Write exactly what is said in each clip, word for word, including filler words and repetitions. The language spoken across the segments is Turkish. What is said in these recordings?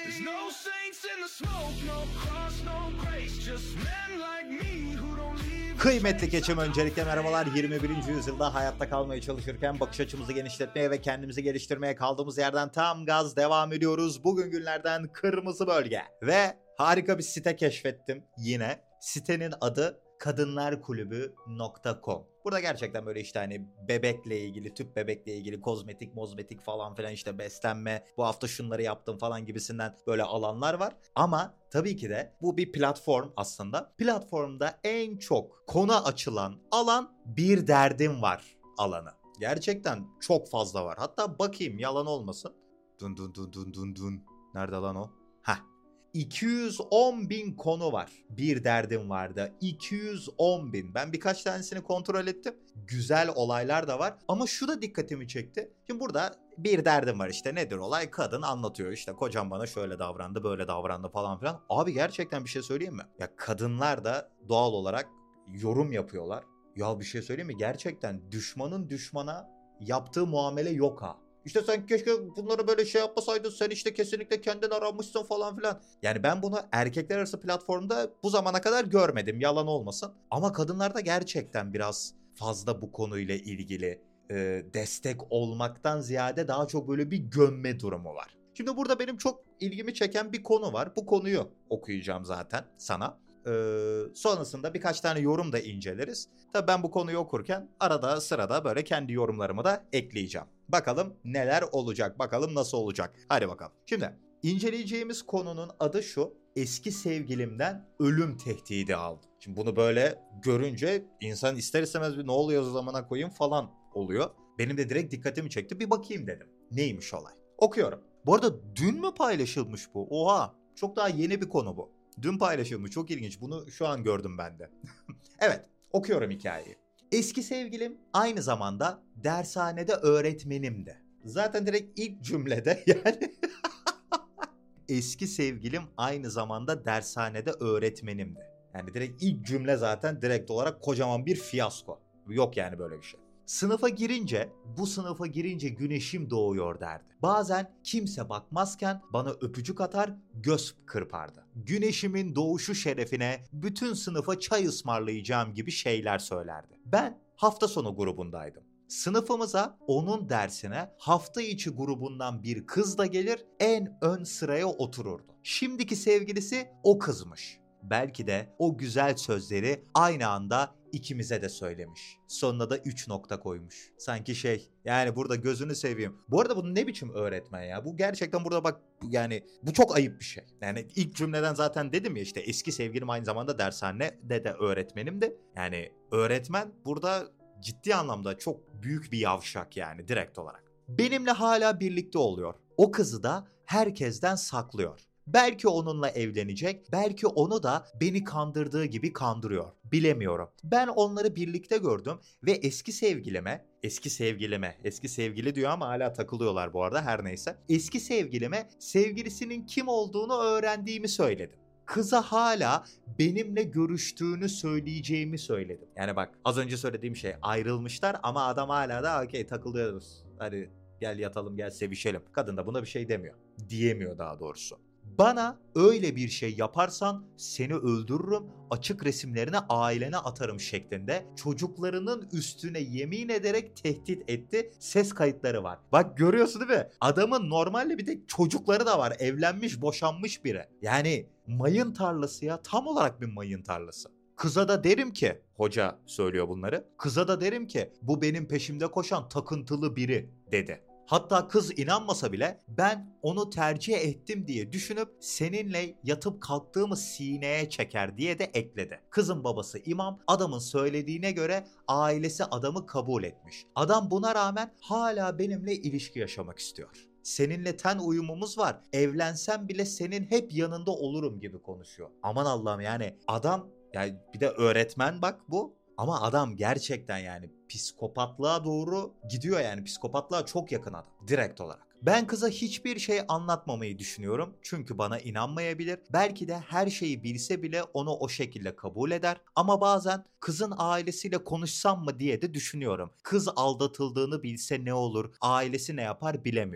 There's no saints in the smoke, no cross, no grace, just men like me who don't leave. Kıymetli keçim, öncelikle merhabalar. yirmi birinci yüzyılda hayatta kalmaya çalışırken bakış açımızı genişletmeye ve kendimizi geliştirmeye kaldığımız yerden tam gaz devam ediyoruz. Bugün günlerden kırmızı bölge ve harika bir site keşfettim yine. Sitenin adı kadınlar kulübü nokta com. Burada gerçekten böyle işte hani bebekle ilgili, tüp bebekle ilgili kozmetik, mozmetik falan filan, işte beslenme, bu hafta şunları yaptım falan gibisinden böyle alanlar var. Ama tabii ki de bu bir platform aslında. Platformda en çok konu açılan alan bir derdim var alanı. Gerçekten çok fazla var. Hatta bakayım, yalan olmasın. Dun dun dun dun dun dun. Nerede lan o? Heh. iki yüz on bin konu var. Bir derdim vardı. iki yüz on bin. Ben birkaç tanesini kontrol ettim. Güzel olaylar da var. Ama şu da dikkatimi çekti. Şimdi burada bir derdim var, işte nedir olay? Kadın anlatıyor, işte kocam bana şöyle davrandı, böyle davrandı falan filan. Abi gerçekten bir şey söyleyeyim mi? Ya kadınlar da doğal olarak yorum yapıyorlar. Ya bir şey söyleyeyim mi? Gerçekten düşmanın düşmana yaptığı muamele yok ha. İşte sen keşke bunları böyle şey yapmasaydın, sen işte kesinlikle kendin aramışsın falan filan. Yani ben bunu erkekler arası platformda bu zamana kadar görmedim, yalan olmasın. Ama kadınlarda gerçekten biraz fazla bu konuyla ilgili e, destek olmaktan ziyade daha çok böyle bir gömme durumu var. Şimdi burada benim çok ilgimi çeken bir konu var. Bu konuyu okuyacağım zaten sana. Ee, sonrasında birkaç tane yorum da inceleriz. Tabii ben bu konuyu okurken arada sırada böyle kendi yorumlarımı da ekleyeceğim. Bakalım neler olacak, bakalım nasıl olacak. Hadi bakalım. Şimdi inceleyeceğimiz konunun adı şu: eski sevgilimden ölüm tehdidi aldım. Şimdi bunu böyle görünce insan ister istemez bir ne oluyor o zamana koyayım falan oluyor. Benim de direkt dikkatimi çekti, bir bakayım dedim. Neymiş olay? Okuyorum. Bu arada dün mü paylaşılmış bu? Oha, çok daha yeni bir konu bu. Dün paylaşılmış, çok ilginç. Bunu şu an gördüm ben de. Evet, okuyorum hikayeyi. Eski sevgilim aynı zamanda dershanede öğretmenimdi. Zaten direkt ilk cümlede yani. Eski sevgilim aynı zamanda dershanede öğretmenimdi. Yani direkt ilk cümle zaten direkt olarak kocaman bir fiyasko. Yok yani böyle bir şey. Sınıfa girince, bu sınıfa girince güneşim doğuyor derdi. Bazen kimse bakmazken bana öpücük atar, göz kırpardı. Güneşimin doğuşu şerefine bütün sınıfa çay ısmarlayacağım gibi şeyler söylerdi. Ben hafta sonu grubundaydım. Sınıfımıza, onun dersine hafta içi grubundan bir kız da gelir, en ön sıraya otururdu. Şimdiki sevgilisi o kızmış. Belki de o güzel sözleri aynı anda ikimize de söylemiş. Sonuna da üç nokta koymuş. Sanki şey, yani burada gözünü seveyim. Bu arada bu ne biçim öğretmen ya? Bu gerçekten burada bak, yani bu çok ayıp bir şey. Yani ilk cümleden zaten dedim ya, işte eski sevgilim aynı zamanda dershanede de öğretmenim de. Yani öğretmen burada ciddi anlamda çok büyük bir yavşak yani, direkt olarak. Benimle hala birlikte oluyor. O kızı da herkesten saklıyor. Belki onunla evlenecek, belki onu da beni kandırdığı gibi kandırıyor. Bilemiyorum. Ben onları birlikte gördüm ve eski sevgilime, eski sevgilime, eski sevgili diyor ama hala takılıyorlar bu arada, her neyse. Eski sevgilime sevgilisinin kim olduğunu öğrendiğimi söyledim. Kıza hala benimle görüştüğünü söyleyeceğimi söyledim. Yani bak, az önce söylediğim şey, ayrılmışlar ama adam hala da okey takılıyoruz. Hadi gel yatalım, gel sevişelim. Kadın da buna bir şey demiyor. Diyemiyor daha doğrusu. Bana öyle bir şey yaparsan seni öldürürüm, açık resimlerini ailene atarım şeklinde çocuklarının üstüne yemin ederek tehdit etti. Ses kayıtları var. Bak görüyorsun değil mi? Adamın normalde bir tek çocukları da var. Evlenmiş, boşanmış biri. Yani mayın tarlası ya. Tam olarak bir mayın tarlası. Kıza da derim ki, hoca söylüyor bunları. Kıza da derim ki bu benim peşimde koşan takıntılı biri dedi. Hatta kız inanmasa bile ben onu tercih ettim diye düşünüp seninle yatıp kalktığımı sineye çeker diye de ekledi. Kızın babası imam, adamın söylediğine göre ailesi adamı kabul etmiş. Adam buna rağmen hala benimle ilişki yaşamak istiyor. Seninle ten uyumumuz var. Evlensem bile senin hep yanında olurum gibi konuşuyor. Aman Allah'ım, yani adam, yani bir de öğretmen bak bu. Ama adam gerçekten yani psikopatlığa doğru gidiyor, yani psikopatlığa çok yakın adam direkt olarak. Ben kıza hiçbir şey anlatmamayı düşünüyorum çünkü bana inanmayabilir. Belki de her şeyi bilse bile onu o şekilde kabul eder. Ama bazen kızın ailesiyle konuşsam mı diye de düşünüyorum. Kız aldatıldığını bilse ne olur, ailesi ne yapar bilemiyorum.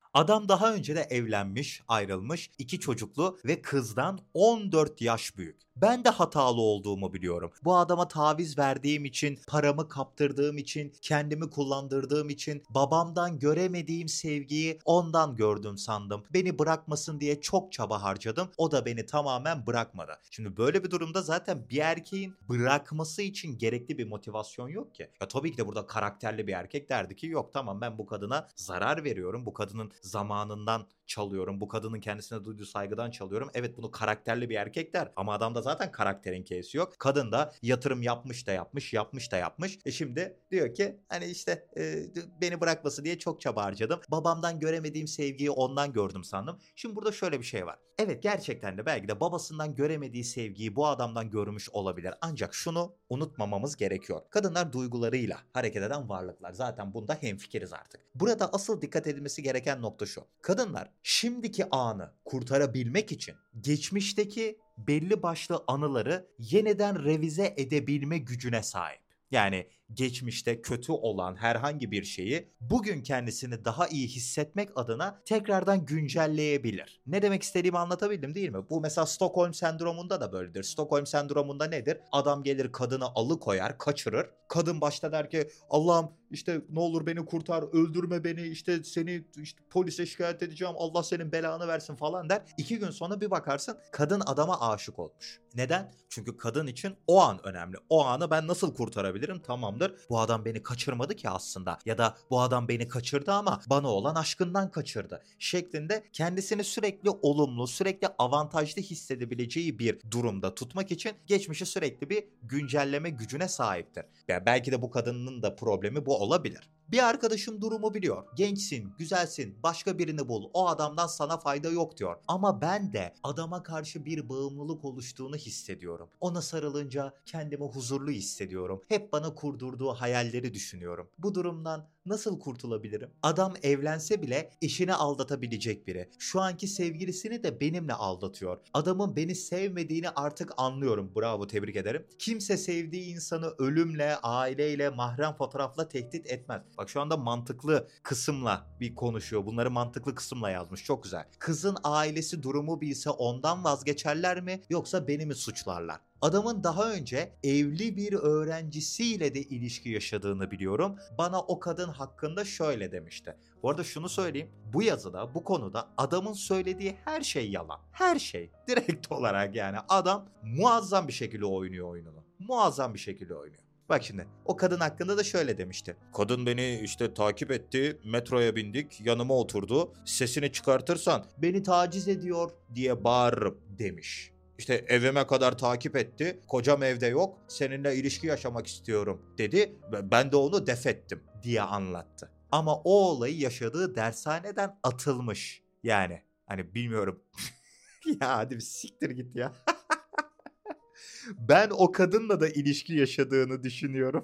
Adam daha önce de evlenmiş, ayrılmış, iki çocuklu ve kızdan on dört yaş büyük. Ben de hatalı olduğumu biliyorum. Bu adama taviz verdiğim için, paramı kaptırdığım için, kendimi kullandırdığım için, babamdan göremediğim sevgiyi ondan gördüm sandım. Beni bırakmasın diye çok çaba harcadım. O da beni tamamen bırakmadı. Şimdi böyle bir durumda zaten bir erkeğin bırakması için gerekli bir motivasyon yok ki. Ya tabii ki de burada karakterli bir erkek derdi ki yok tamam ben bu kadına zarar veriyorum. Bu kadının zamanından çalıyorum. Bu kadının kendisine duyduğu saygıdan çalıyorum. Evet bunu karakterli bir erkek der ama adamda zaten karakterin keyfi yok. Kadın da yatırım yapmış da yapmış, yapmış da yapmış. E şimdi diyor ki hani işte e, beni bırakması diye çok çaba harcadım. Babamdan göremediğim sevgiyi ondan gördüm sandım. Şimdi burada şöyle bir şey var. Evet gerçekten de belki de babasından göremediği sevgiyi bu adamdan görmüş olabilir. Ancak şunu unutmamamız gerekiyor. Kadınlar duygularıyla hareket eden varlıklar. Zaten bunda hemfikiriz artık. Burada asıl dikkat edilmesi gereken nokta şu. Kadınlar şimdiki anı kurtarabilmek için geçmişteki belli başlı anıları yeniden revize edebilme gücüne sahip. Yani geçmişte kötü olan herhangi bir şeyi bugün kendisini daha iyi hissetmek adına tekrardan güncelleyebilir. Ne demek istediğimi anlatabildim değil mi? Bu mesela Stockholm sendromunda da böyledir. Stockholm sendromunda nedir? Adam gelir kadını alıkoyar, kaçırır. Kadın başta der ki Allah'ım işte ne olur beni kurtar, öldürme beni, işte seni işte polise şikayet edeceğim, Allah senin belanı versin falan der. İki gün sonra bir bakarsın kadın adama aşık olmuş. Neden? Çünkü kadın için o an önemli. O anı ben nasıl kurtarabilirim? Tamamdır. Bu adam beni kaçırmadı ki aslında. Ya da bu adam beni kaçırdı ama bana olan aşkından kaçırdı. Şeklinde kendisini sürekli olumlu, sürekli avantajlı hissedebileceği bir durumda tutmak için geçmişi sürekli bir güncelleme gücüne sahiptir. Ya belki de bu kadının da problemi bu olabilir. Bir arkadaşım durumu biliyor. Gençsin, güzelsin, başka birini bul. O adamdan sana fayda yok diyor. Ama ben de adama karşı bir bağımlılık oluştuğunu hissediyorum. Ona sarılınca kendimi huzurlu hissediyorum. Hep bana kurdurduğu hayalleri düşünüyorum. Bu durumdan nasıl kurtulabilirim? Adam evlense bile eşini aldatabilecek biri. Şu anki sevgilisini de benimle aldatıyor. Adamın beni sevmediğini artık anlıyorum. Bravo, tebrik ederim. Kimse sevdiği insanı ölümle, aileyle, mahrem fotoğrafla tehdit etmez. Bak şu anda mantıklı kısımla bir konuşuyor. Bunları mantıklı kısımla yazmış. Çok güzel. Kızın ailesi durumu bilse ondan vazgeçerler mi yoksa beni mi suçlarlar? Adamın daha önce evli bir öğrencisiyle de ilişki yaşadığını biliyorum. Bana o kadın hakkında şöyle demişti. Bu arada şunu söyleyeyim. Bu yazıda, bu konuda adamın söylediği her şey yalan. Her şey. Direkt olarak yani adam muazzam bir şekilde oynuyor oyununu. Muazzam bir şekilde oynuyor. Bak şimdi o kadın hakkında da şöyle demişti. Kadın beni işte takip etti, metroya bindik, yanıma oturdu. Sesini çıkartırsan beni taciz ediyor diye bağırırım demiş. İşte evime kadar takip etti. Kocam evde yok. Seninle ilişki yaşamak istiyorum dedi. Ben de onu def ettim diye anlattı. Ama o olayı yaşadığı dershaneden atılmış. Yani hani bilmiyorum. Ya hadi bir siktir git ya. Ben o kadınla da ilişki yaşadığını düşünüyorum.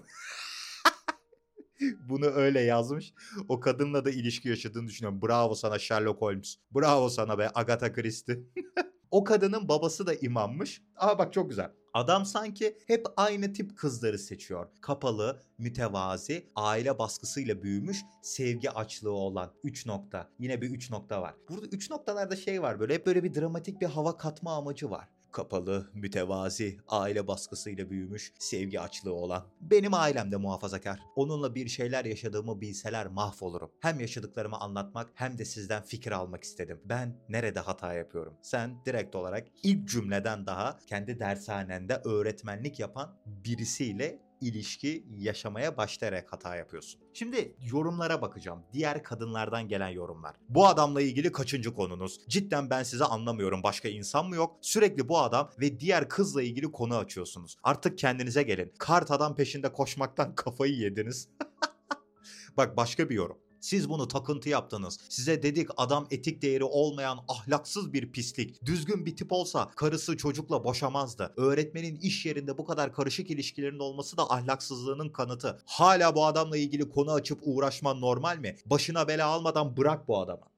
Bunu öyle yazmış. O kadınla da ilişki yaşadığını düşünüyorum. Bravo sana Sherlock Holmes. Bravo sana be Agatha Christie. O kadının babası da imammış. Aa bak çok güzel. Adam sanki hep aynı tip kızları seçiyor. Kapalı, mütevazi, aile baskısıyla büyümüş, sevgi açlığı olan üç nokta. Yine bir üç nokta var. Burada üç noktalarda şey var böyle hep böyle bir dramatik bir hava katma amacı var. Kapalı, mütevazi, aile baskısıyla büyümüş, sevgi açlığı olan. Benim ailem de muhafazakar. Onunla bir şeyler yaşadığımı bilseler mahvolurum. Hem yaşadıklarımı anlatmak hem de sizden fikir almak istedim. Ben nerede hata yapıyorum? Sen direkt olarak ilk cümleden daha kendi dershanende öğretmenlik yapan birisiyle ilişki yaşamaya başlayarak hata yapıyorsun. Şimdi yorumlara bakacağım. Diğer kadınlardan gelen yorumlar. Bu adamla ilgili kaçıncı konunuz? Cidden ben sizi anlamıyorum. Başka insan mı yok? Sürekli bu adam ve diğer kızla ilgili konu açıyorsunuz. Artık kendinize gelin. Kart adam peşinde koşmaktan kafayı yediniz. Bak başka bir yorum. Siz bunu takıntı yaptınız. Size dedik adam etik değeri olmayan ahlaksız bir pislik. Düzgün bir tip olsa karısı çocukla boşamazdı. Öğretmenin iş yerinde bu kadar karışık ilişkilerin olması da ahlaksızlığının kanıtı. Hala bu adamla ilgili konu açıp uğraşman normal mi? Başına bela almadan bırak bu adamı.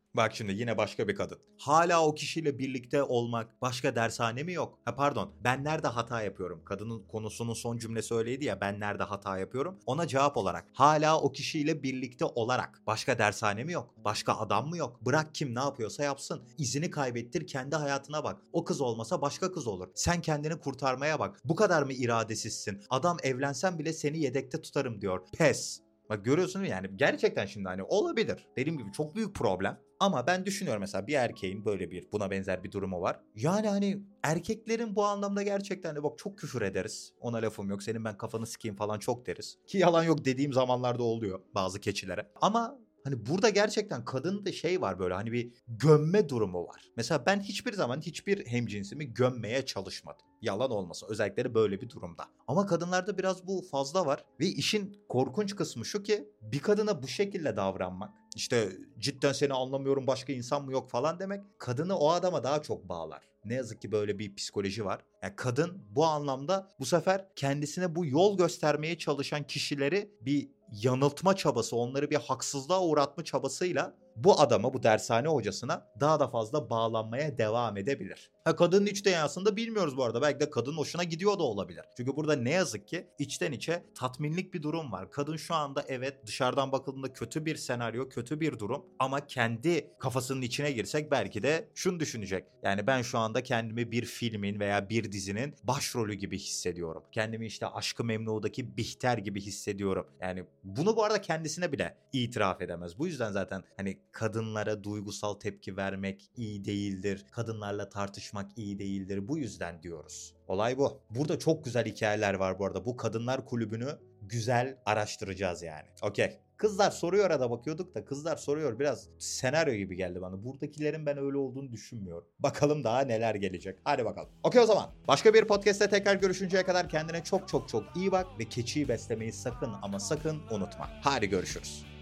Bak şimdi yine başka bir kadın. Hala o kişiyle birlikte olmak başka dershane mi yok? Ha pardon, ben nerede hata yapıyorum? Kadının konusunun son cümlesi öyleydi ya, ben nerede hata yapıyorum? Ona cevap olarak hala o kişiyle birlikte olarak başka dershane mi yok? Başka adam mı yok? Bırak kim ne yapıyorsa yapsın. İzini kaybettir, kendi hayatına bak. O kız olmasa başka kız olur. Sen kendini kurtarmaya bak. Bu kadar mı iradesizsin? Adam evlensen bile seni yedekte tutarım diyor. Pes. Bak görüyorsun yani gerçekten şimdi hani olabilir. Dediğim gibi çok büyük problem. Ama ben düşünüyorum mesela bir erkeğin böyle bir buna benzer bir durumu var. Yani hani erkeklerin bu anlamda gerçekten de bak çok küfür ederiz. Ona lafım yok, senin ben kafanı sikeyim falan çok deriz. Ki yalan yok dediğim zamanlarda oluyor bazı keçilere. Ama hani burada gerçekten kadın da şey var böyle hani bir gömme durumu var. Mesela ben hiçbir zaman hiçbir hemcinsimi gömmeye çalışmadım. Yalan olmasın, özellikle de böyle bir durumda. Ama kadınlarda biraz bu fazla var. Ve işin korkunç kısmı şu ki bir kadına bu şekilde davranmak, işte cidden seni anlamıyorum başka insan mı yok falan demek kadını o adama daha çok bağlar. Ne yazık ki böyle bir psikoloji var. Yani kadın bu anlamda bu sefer kendisine bu yol göstermeye çalışan kişileri bir yanıltma çabası, onları bir haksızlığa uğratma çabasıyla bu adama, bu dershane hocasına daha da fazla bağlanmaya devam edebilir. Ha, kadının iç dünyasında bilmiyoruz bu arada. Belki de kadın hoşuna gidiyor da olabilir. Çünkü burada ne yazık ki içten içe tatminlik bir durum var. Kadın şu anda evet dışarıdan bakıldığında kötü bir senaryo, kötü bir durum. Ama kendi kafasının içine girsek belki de şunu düşünecek. Yani ben şu anda kendimi bir filmin veya bir dizinin başrolü gibi hissediyorum. Kendimi işte Aşk-ı Memnu'daki Bihter gibi hissediyorum. Yani bunu bu arada kendisine bile itiraf edemez. Bu yüzden zaten hani kadınlara duygusal tepki vermek iyi değildir. Kadınlarla tartışmak iyi değildir. Bu yüzden diyoruz. Olay bu. Burada çok güzel hikayeler var bu arada. Bu kadınlar kulübünü güzel araştıracağız yani. Okey. Kızlar soruyor arada bakıyorduk da kızlar soruyor biraz senaryo gibi geldi bana. Buradakilerin ben öyle olduğunu düşünmüyorum. Bakalım daha neler gelecek. Hadi bakalım. Okey o zaman. Başka bir podcast'te tekrar görüşünceye kadar kendine çok çok çok iyi bak ve keçiyi beslemeyi sakın ama sakın unutma. Hadi görüşürüz.